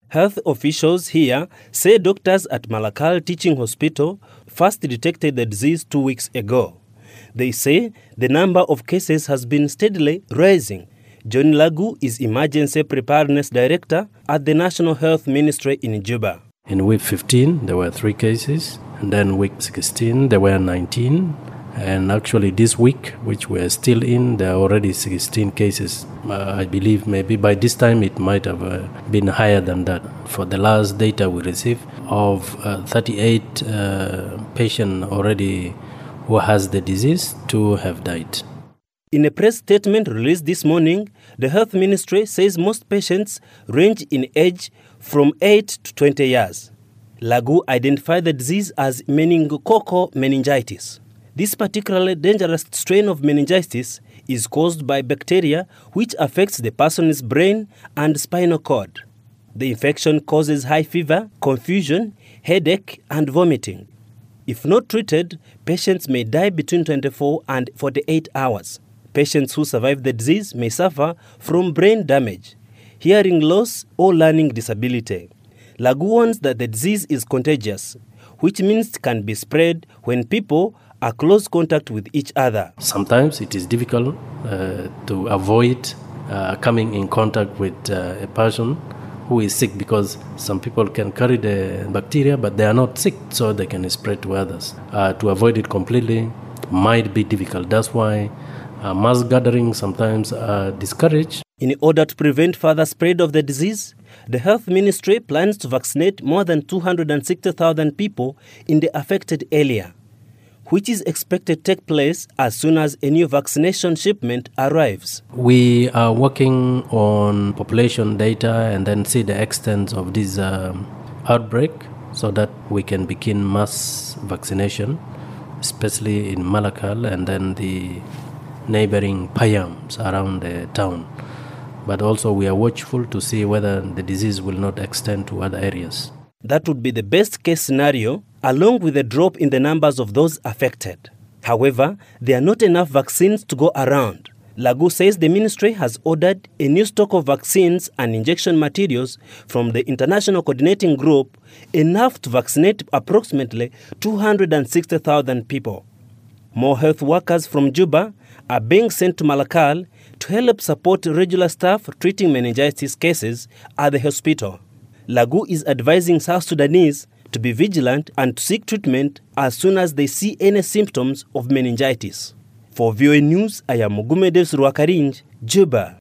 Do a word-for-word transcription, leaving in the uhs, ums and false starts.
Health officials here say doctors at Malakal Teaching Hospital first detected the disease two weeks ago. They say the number of cases has been steadily rising. John Lagu is Emergency Preparedness Director at the National Health Ministry in Juba. In week fifteen, there were three cases, and then week sixteen, there were nineteen. And actually this week, which we're still in, there are already sixteen cases. Uh, I believe maybe by this time it might have uh, been higher than that. For the last data we received of uh, thirty-eight uh, patients already who has the disease, two have died. In a press statement released this morning, the Health Ministry says most patients range in age from eight to twenty years. Lagu identified the disease as meningococcal meningitis. This particularly dangerous strain of meningitis is caused by bacteria which affects the person's brain and spinal cord. The infection causes high fever, confusion, headache, and vomiting. If not treated, patients may die between twenty-four and forty-eight hours. Patients who survive the disease may suffer from brain damage, hearing loss, or learning disability. Lagu warns that the disease is contagious, which means it can be spread when people are close contact with each other. Sometimes it is difficult uh, to avoid uh, coming in contact with uh, a person who is sick, because some people can carry the bacteria but they are not sick, so they can spread to others. Uh, to avoid it completely might be difficult. That's why uh, mass gatherings sometimes are discouraged. In order to prevent further spread of the disease, the Health Ministry plans to vaccinate more than two hundred sixty thousand people in the affected area, which is expected to take place as soon as a new vaccination shipment arrives. We are working on population data and then see the extent of this um, outbreak so that we can begin mass vaccination, especially in Malakal and then the neighboring Payams around the town. But also we are watchful to see whether the disease will not extend to other areas. That would be the best case scenario, along with a drop in the numbers of those affected. However, there are not enough vaccines to go around. Lagu says the ministry has ordered a new stock of vaccines and injection materials from the International Coordinating Group, enough to vaccinate approximately two hundred sixty thousand people. More health workers from Juba are being sent to Malakal to help support regular staff treating meningitis cases at the hospital. Lagu is advising South Sudanese to be vigilant and to seek treatment as soon as they see any symptoms of meningitis. For V O A News, I am Mugume Devs Rwakarinj, Juba.